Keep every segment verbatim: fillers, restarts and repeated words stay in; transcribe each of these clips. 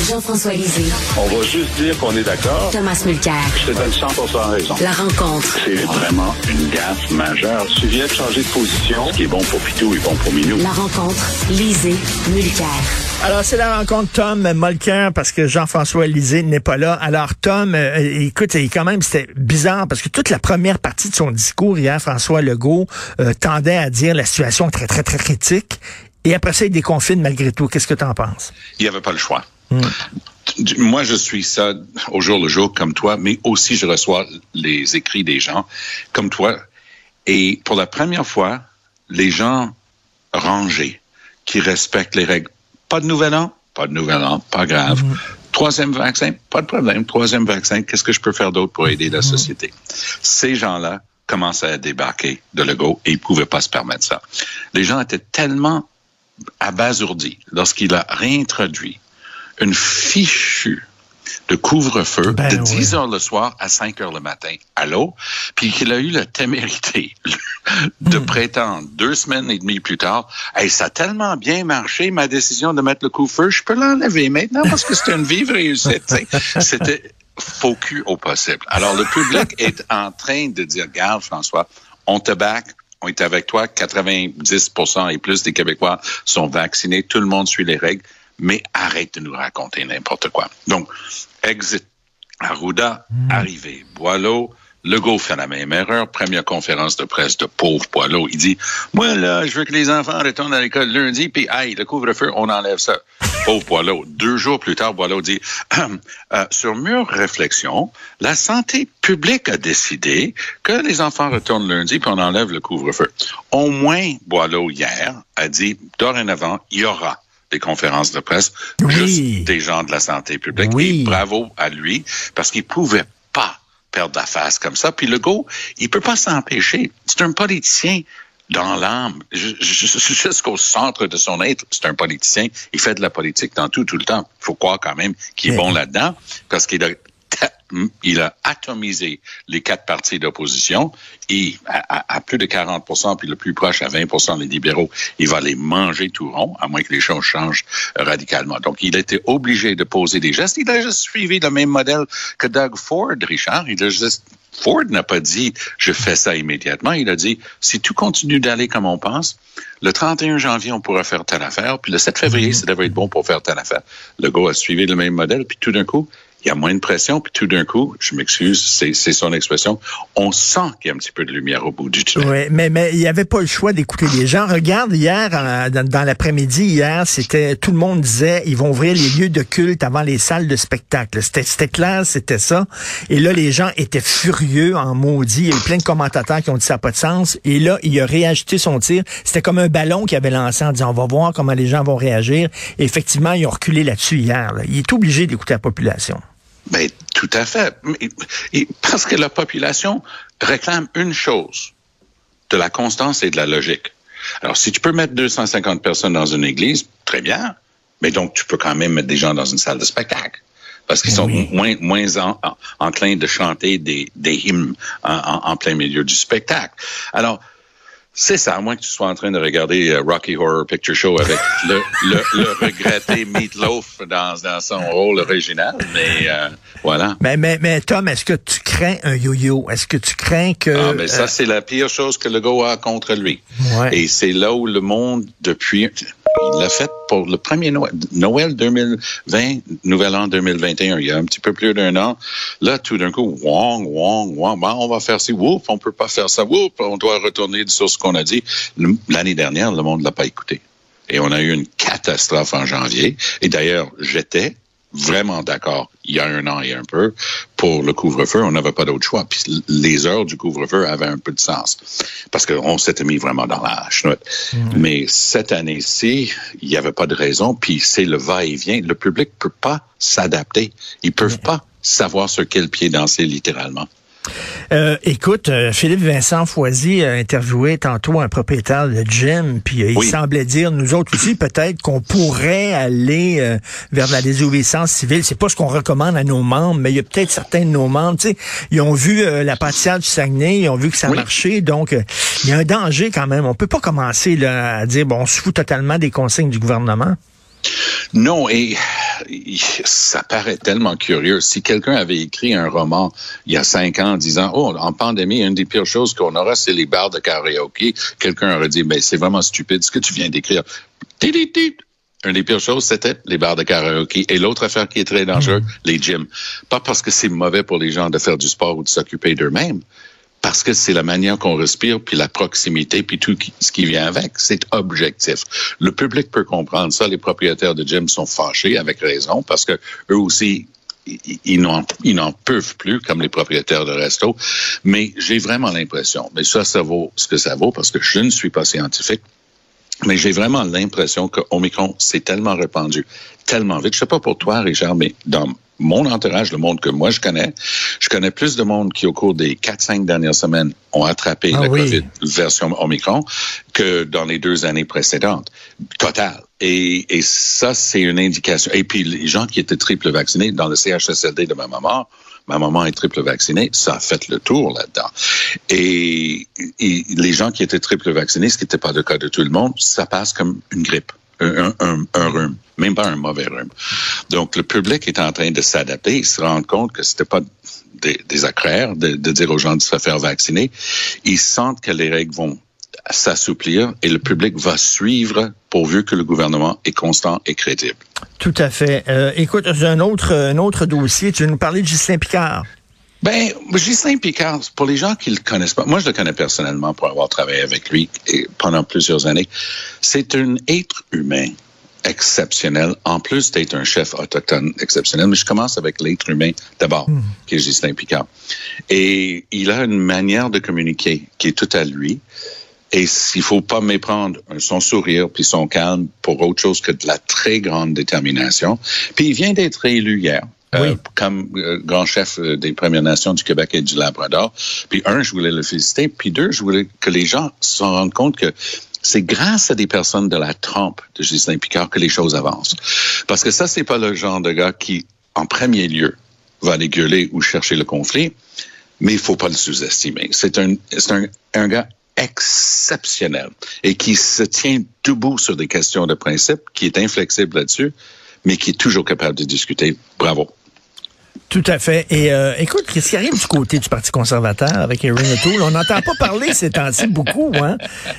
Jean-François Lisée. On va juste dire qu'on est d'accord. Thomas Mulcair. Je te donne cent pour cent raison. La rencontre. C'est vraiment une gaffe majeure. Tu viens de changer de position. Ce qui est bon pour Pitou est bon pour Minou. La rencontre. Lisée. Mulcair. Alors, c'est la rencontre Tom Mulcair parce que Jean-François Lisée n'est pas là. Alors, Tom, euh, écoute, et quand même, c'était bizarre parce que toute la première partie de son discours hier, François Legault euh, tendait à dire la situation est très, très, très critique. Et après ça, il déconfine malgré tout. Qu'est-ce que tu en penses? Il n'y avait pas le choix. Hmm. Moi, je suis ça au jour le jour comme toi, mais aussi je reçois les écrits des gens comme toi. Et pour la première fois, les gens rangés, qui respectent les règles. Pas de nouvel an, pas de nouvel an, pas grave. Mm-hmm. Troisième vaccin, pas de problème. Troisième vaccin, qu'est-ce que je peux faire d'autre pour aider la société? Mm-hmm. Ces gens-là commençaient à débarquer de Legault et ils ne pouvaient pas se permettre ça. Les gens étaient tellement abasourdis lorsqu'il a réintroduit une fichue de couvre-feu ben de dix oui. heures le soir à cinq heures le matin. Allô? Puis qu'il a eu la témérité de mm. prétendre deux semaines et demie plus tard, hey, ça a tellement bien marché, ma décision de mettre le couvre-feu, je peux l'enlever maintenant parce que c'était une vive réussite. C'était faux cul au possible. Alors, le public est en train de dire, regarde, François, on te back, on est avec toi, quatre-vingt-dix pour cent et plus des Québécois sont vaccinés, tout le monde suit les règles. Mais arrête de nous raconter n'importe quoi. Donc, exit Arruda, mmh. arrivé Boileau, Legault fait la même erreur. Première conférence de presse de pauvre Boileau. Il dit, moi, là, je veux que les enfants retournent à l'école lundi, puis, aïe, le couvre-feu, on enlève ça. Pauvre Boileau. Deux jours plus tard, Boileau dit, euh, sur mûre réflexion, la santé publique a décidé que les enfants retournent lundi, puis on enlève le couvre-feu. Au moins, Boileau, hier, a dit, dorénavant, il y aura des conférences de presse, oui. juste des gens de la santé publique. Oui. Et bravo à lui, parce qu'il pouvait pas perdre la face comme ça. Puis Legault, il peut pas s'empêcher. C'est un politicien dans l'âme. Jusqu'au centre de son être, c'est un politicien. Il fait de la politique dans tout, tout le temps. Il faut croire quand même qu'il est oui. bon là-dedans, parce qu'il a il a atomisé les quatre partis d'opposition et à, à, à plus de quarante pour cent, puis le plus proche à vingt pour cent des libéraux, il va les manger tout rond, à moins que les choses changent radicalement. Donc, il a été obligé de poser des gestes. Il a juste suivi le même modèle que Doug Ford, Richard. Il a juste, Ford n'a pas dit « je fais ça immédiatement ». Il a dit « si tout continue d'aller comme on pense, le trente et un janvier, on pourra faire telle affaire, puis le sept février, ça devrait être bon pour faire telle affaire ». Legault a suivi le même modèle, puis tout d'un coup, il y a moins de pression, puis tout d'un coup, je m'excuse, c'est, c'est son expression, on sent qu'il y a un petit peu de lumière au bout du tunnel. Oui, mais, mais il n'y avait pas le choix d'écouter les gens. Regarde, hier, en, dans, dans l'après-midi, hier, c'était tout le monde disait, ils vont ouvrir les lieux de culte avant les salles de spectacle. C'était, c'était clair, c'était ça. Et là, les gens étaient furieux, en maudit. Il y a eu plein de commentateurs qui ont dit ça n'a pas de sens. Et là, il a réajusté son tir. C'était comme un ballon qu'il avait lancé en disant, on va voir comment les gens vont réagir. Et effectivement, ils ont reculé là-dessus hier. Là. Il est obligé d'écouter la population. Ben, tout à fait. Parce que la population réclame une chose, de la constance et de la logique. Alors, si tu peux mettre deux cent cinquante personnes dans une église, très bien, mais donc tu peux quand même mettre des gens dans une salle de spectacle. Parce qu'ils sont oui. moins, moins en, en, enclins de chanter des, des hymnes en, en, en plein milieu du spectacle. Alors, c'est ça, à moins que tu sois en train de regarder uh, Rocky Horror Picture Show avec le, le, le regretté Meatloaf dans, dans son rôle original, mais euh, voilà. Mais, mais, mais Tom, est-ce que tu crains un yo-yo? Est-ce que tu crains que... Ah, mais ça, euh... c'est la pire chose que Legault a contre lui. Ouais. Et c'est là où le monde, depuis... Il l'a fait pour le premier Noël, Noël deux mille vingt, Nouvel An deux mille vingt et un, il y a un petit peu plus d'un an. Là, tout d'un coup, wong, wong, wong, bon, on va faire ci, whoop, on peut pas faire ça, whoop, on doit retourner sur ce qu'on a dit. L'année dernière, le monde l'a pas écouté. Et on a eu une catastrophe en janvier. Et d'ailleurs, j'étais vraiment d'accord, il y a un an et un peu, pour le couvre-feu, on n'avait pas d'autre choix. Puis les heures du couvre-feu avaient un peu de sens, parce qu'on s'était mis vraiment dans la chenoute. Mmh. Mais cette année-ci, il n'y avait pas de raison, puis c'est le va-et-vient. Le public ne peut pas s'adapter. Ils ne peuvent mmh. pas savoir sur quel pied danser, littéralement. Euh, écoute, euh, Philippe Vincent Foisy a interviewé tantôt un propriétaire de gym, puis euh, il oui. semblait dire, nous autres aussi, peut-être qu'on pourrait aller euh, vers la désobéissance civile. C'est pas ce qu'on recommande à nos membres, mais il y a peut-être certains de nos membres, tu sais, ils ont vu euh, la pâtissière du Saguenay, ils ont vu que ça oui. marchait, donc euh, il y a un danger quand même. On peut pas commencer là, à dire, bon, on se fout totalement des consignes du gouvernement. Non, et il, ça paraît tellement curieux. Si quelqu'un avait écrit un roman il y a cinq ans en disant, oh, en pandémie, une des pires choses qu'on aura, c'est les bars de karaoké, quelqu'un aurait dit, ben, c'est vraiment stupide ce que tu viens d'écrire. Tididid. Une des pires choses, c'était les bars de karaoké. Et l'autre affaire qui est très dangereuse, mmh. les gyms. Pas parce que c'est mauvais pour les gens de faire du sport ou de s'occuper d'eux-mêmes, parce que c'est la manière qu'on respire, puis la proximité, puis tout ce qui vient avec. C'est objectif. Le public peut comprendre ça. Les propriétaires de gyms sont fâchés, avec raison, parce que eux aussi, ils, ils, n'en, ils n'en peuvent plus, comme les propriétaires de restos. Mais j'ai vraiment l'impression, mais ça, ça vaut ce que ça vaut, parce que je ne suis pas scientifique, mais j'ai vraiment l'impression que Omicron s'est tellement répandu, tellement vite. Je sais pas pour toi, Richard, mais dans mon entourage, le monde que moi je connais, je connais plus de monde qui, au cours des quatre cinq dernières semaines, ont attrapé ah, la oui. COVID version Omicron que dans les deux années précédentes. Total. Et, et ça, c'est une indication. Et puis, les gens qui étaient triple vaccinés dans le C H S L D de ma maman, ma maman est triple vaccinée, ça a fait le tour là-dedans. Et, et les gens qui étaient triple vaccinés, ce qui n'était pas le cas de tout le monde, ça passe comme une grippe, un, un, un rhume, même pas un mauvais rhume. Donc, le public est en train de s'adapter. Il se rend compte que c'était pas des, des accraires de, de dire aux gens de se faire vacciner. Ils sentent que les règles vont s'assouplir et le public va suivre pourvu que le gouvernement est constant et crédible. Tout à fait. Euh, écoute, j'ai un autre, un autre dossier. Tu veux nous parler de Ghislain Picard? Ben, Ghislain Picard, pour les gens qui le connaissent pas, moi je le connais personnellement pour avoir travaillé avec lui pendant plusieurs années. C'est un être humain exceptionnel, en plus d'être un chef autochtone exceptionnel. Mais je commence avec l'être humain d'abord, mmh. qui est Ghislain Picard. Et il a une manière de communiquer qui est tout à lui. Et il faut pas méprendre son sourire puis son calme pour autre chose que de la très grande détermination. Puis il vient d'être élu hier. Oui. Euh, comme euh, grand chef euh, des Premières Nations du Québec et du Labrador. Puis un, je voulais le féliciter. Puis deux, je voulais que les gens se rendent compte que c'est grâce à des personnes de la trempe de Ghislain Picard que les choses avancent. Parce que ça, c'est pas le genre de gars qui, en premier lieu, va aller gueuler ou chercher le conflit, mais il faut pas le sous-estimer. C'est un, c'est un, un gars exceptionnel et qui se tient debout sur des questions de principe, qui est inflexible là-dessus, mais qui est toujours capable de discuter. Bravo. Tout à fait. Et euh, écoute, qu'est-ce qui arrive du côté du Parti conservateur avec Erin O'Toole? On n'entend pas parler ces temps-ci beaucoup, hein?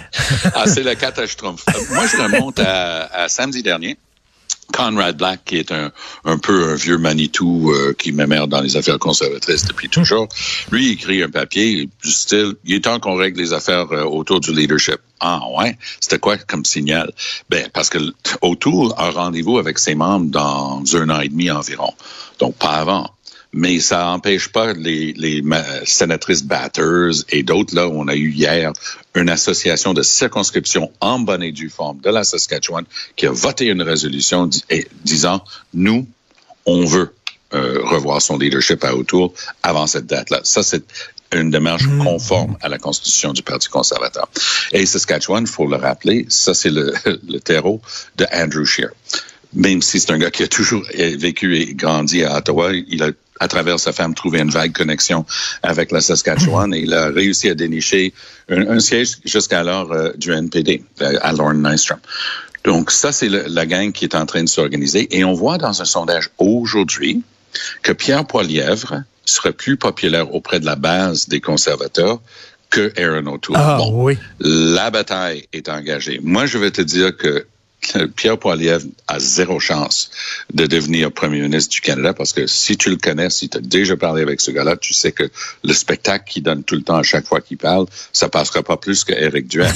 Ah, c'est le catastrophe. Moi, je remonte à, à samedi dernier. Conrad Black, qui est un, un peu un vieux Manitou euh, qui m'émerde dans les affaires conservatrices depuis toujours, lui, il écrit un papier du style, il est temps qu'on règle les affaires euh, autour du leadership. Ah ouais? C'était quoi comme signal? Ben, parce que O'Toole a rendez-vous avec ses membres dans un an et demi environ. Donc, pas avant. Mais ça n'empêche pas les, les sénatrices Batters et d'autres, là, on a eu hier une association de circonscription en bonne et due forme de la Saskatchewan qui a voté une résolution dis, et, disant, nous, on veut euh, revoir son leadership à O'Toole avant cette date-là. Ça, c'est une démarche mmh. conforme à la Constitution du Parti conservateur. Et Saskatchewan, il faut le rappeler, ça, c'est le, le terreau de Andrew Scheer. Même si c'est un gars qui a toujours vécu et grandi à Ottawa, il a, à travers sa femme, trouvé une vague connexion avec la Saskatchewan et il a réussi à dénicher un, un siège jusqu'alors euh, du N P D, à Lorne Nystrom. Donc ça, c'est le, la gang qui est en train de s'organiser. Et on voit dans un sondage aujourd'hui que Pierre Poilievre serait plus populaire auprès de la base des conservateurs que Erin O'Toole. Ah, bon, oui. La bataille est engagée. Moi, je vais te dire que Pierre Poilievre a zéro chance de devenir premier ministre du Canada parce que si tu le connais, si tu as déjà parlé avec ce gars-là, tu sais que le spectacle qu'il donne tout le temps à chaque fois qu'il parle, ça passera pas plus que Éric Duhem.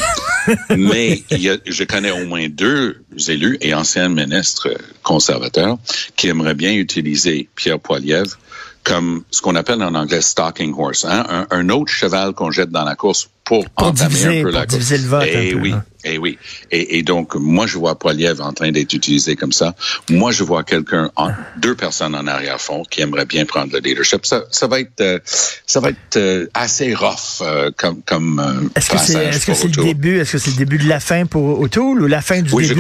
Mais il y a, je connais au moins deux élus et anciens ministres conservateurs qui aimeraient bien utiliser Pierre Poilievre comme ce qu'on appelle en anglais stalking horse, hein? un, un autre cheval qu'on jette dans la course pour, pour entamer diviser, un peu la course. Diviser le vote et un peu, oui, hein? et oui. Et, et donc, moi, je vois Poilievre en train d'être utilisé comme ça. Moi, je vois quelqu'un, en, deux personnes en arrière-fond qui aimeraient bien prendre le leadership. Ça, ça va être, euh, ça va être euh, assez rough euh, comme, comme euh, est-ce que c'est, est-ce que c'est le début, est-ce que c'est le début de la fin pour O'Toole ou la fin du oui, début? Oui, je crois.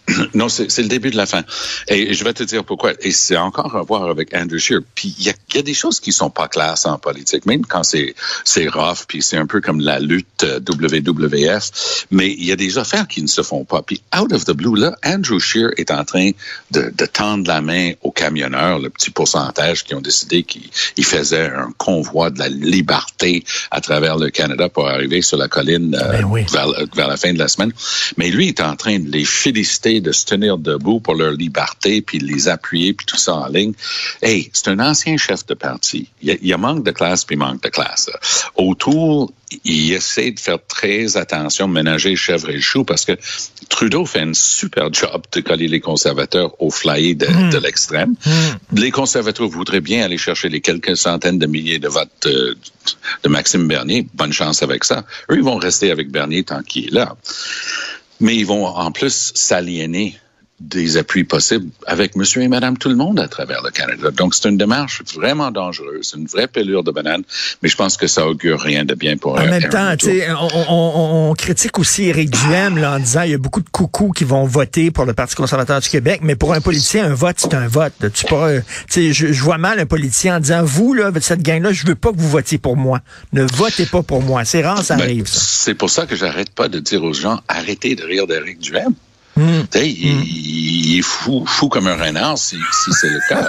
Non, c'est, c'est le début de la fin. Et je vais te dire pourquoi. Et c'est encore à voir avec Andrew Scheer. Puis il y a, y a des choses qui sont pas classes en politique, même quand c'est c'est rough, puis c'est un peu comme la lutte W W F. Mais il y a des affaires qui ne se font pas. Puis out of the blue, là, Andrew Scheer est en train de, de tendre la main aux camionneurs, le petit pourcentage qui ont décidé qu'ils faisaient un convoi de la liberté à travers le Canada pour arriver sur la colline euh, ben oui. vers, vers la fin de la semaine. Mais lui est en train de les féliciter de se tenir debout pour leur liberté, puis de les appuyer, puis tout ça en ligne. Hey, c'est un ancien chef de parti. Il y a, il y a manque de classe, puis manque de classe. Autour, il essaie de faire très attention, ménager chèvre et chou, parce que Trudeau fait un super job de coller les conservateurs au flyer de, mmh. de l'extrême. Mmh. Les conservateurs voudraient bien aller chercher les quelques centaines de milliers de votes de, de Maxime Bernier. Bonne chance avec ça. Eux, ils vont rester avec Bernier tant qu'il est là. Mais ils vont en plus s'aliéner des appuis possibles avec monsieur et madame tout le monde à travers le Canada. Donc, c'est une démarche vraiment dangereuse, une vraie pelure de banane, mais je pense que ça augure rien de bien pour En même temps, tu sais, on, on, on critique aussi Éric Duhaime là, en disant il y a beaucoup de coucous qui vont voter pour le Parti conservateur du Québec, mais pour un politicien, un vote, c'est un vote. Tu pourras, tu sais, je, je vois mal un politicien en disant, vous, là, cette gang-là, je veux pas que vous votiez pour moi. Ne votez pas pour moi. C'est rare, ça ben, arrive, ça. C'est pour ça que j'arrête pas de dire aux gens, arrêtez de rire d'Éric Duhaime. Mmh. Il, mmh. il est fou, fou comme un renard, si, si c'est le cas.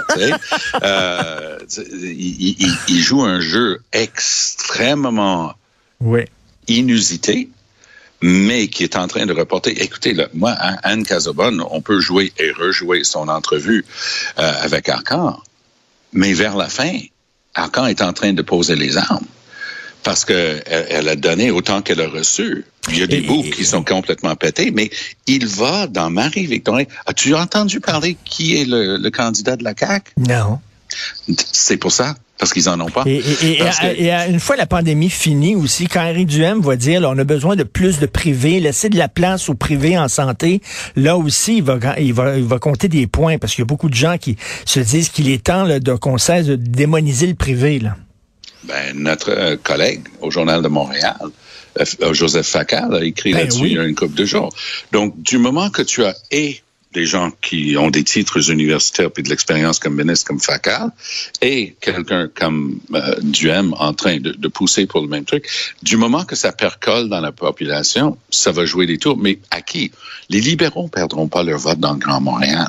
euh, il, il, il joue un jeu extrêmement oui. inusité, mais qui est en train de reporter. Écoutez, là, moi, Anne Casabonne, on peut jouer et rejouer son entrevue euh, avec Arcan, mais vers la fin, Arcan est en train de poser les armes. Parce que elle, elle a donné autant qu'elle a reçu. Il y a des bouts qui sont complètement pétés, mais il va dans Marie-Victorine. As-tu entendu parler qui est le, le candidat de la C A Q? Non. C'est pour ça, parce qu'ils en ont pas. Et, et, et, que... et, et une fois la pandémie finie aussi, quand Éric Duhaime va dire là, on a besoin de plus de privé, laisser de la place au privé en santé, là aussi, il va, il va, il va compter des points, parce qu'il y a beaucoup de gens qui se disent qu'il est temps là, de, qu'on cesse de démoniser le privé, là. Ben, notre euh, collègue au Journal de Montréal, euh, Joseph Facal, a écrit ben là-dessus oui. il y a une couple de jours. Donc, du moment que tu as et des gens qui ont des titres universitaires puis de l'expérience comme ministre, comme Facal, et quelqu'un comme euh, Duhaime en train de, de pousser pour le même truc, du moment que ça percole dans la population, ça va jouer des tours. Mais à qui? Les libéraux perdront pas leur vote dans le Grand Montréal.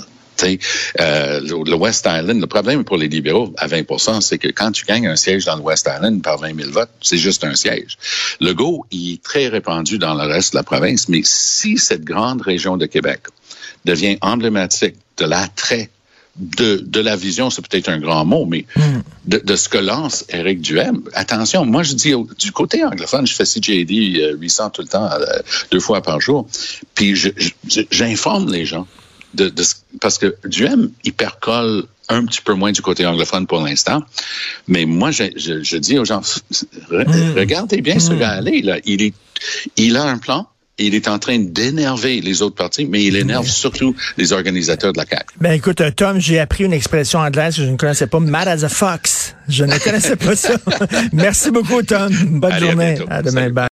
Euh, le West Island, le problème pour les libéraux à vingt pour cent, c'est que quand tu gagnes un siège dans le West Island par vingt mille votes, c'est juste un siège. Le go, il est très répandu dans le reste de la province, mais si cette grande région de Québec devient emblématique de l'attrait de, de la vision, c'est peut-être un grand mot, mais mm. de, de ce que lance Éric Duhaime, attention, moi je dis au, du côté anglophone, je fais C J A D euh, huit cents tout le temps, euh, deux fois par jour, puis je, je, j'informe les gens. De, de, parce que Duhaime, il percole un petit peu moins du côté anglophone pour l'instant. Mais moi, je, je, je dis aux gens, re, regardez bien mmh. ce gars-là. Là. Il, est, il a un plan. Il est en train d'énerver les autres partis, mais il énerve mmh. surtout les organisateurs de la C A Q. Ben écoute, Tom, j'ai appris une expression anglaise que je ne connaissais pas, mad as a fox. Je ne connaissais pas ça. Merci beaucoup, Tom. Bonne Allez, journée. À, à demain. Bye.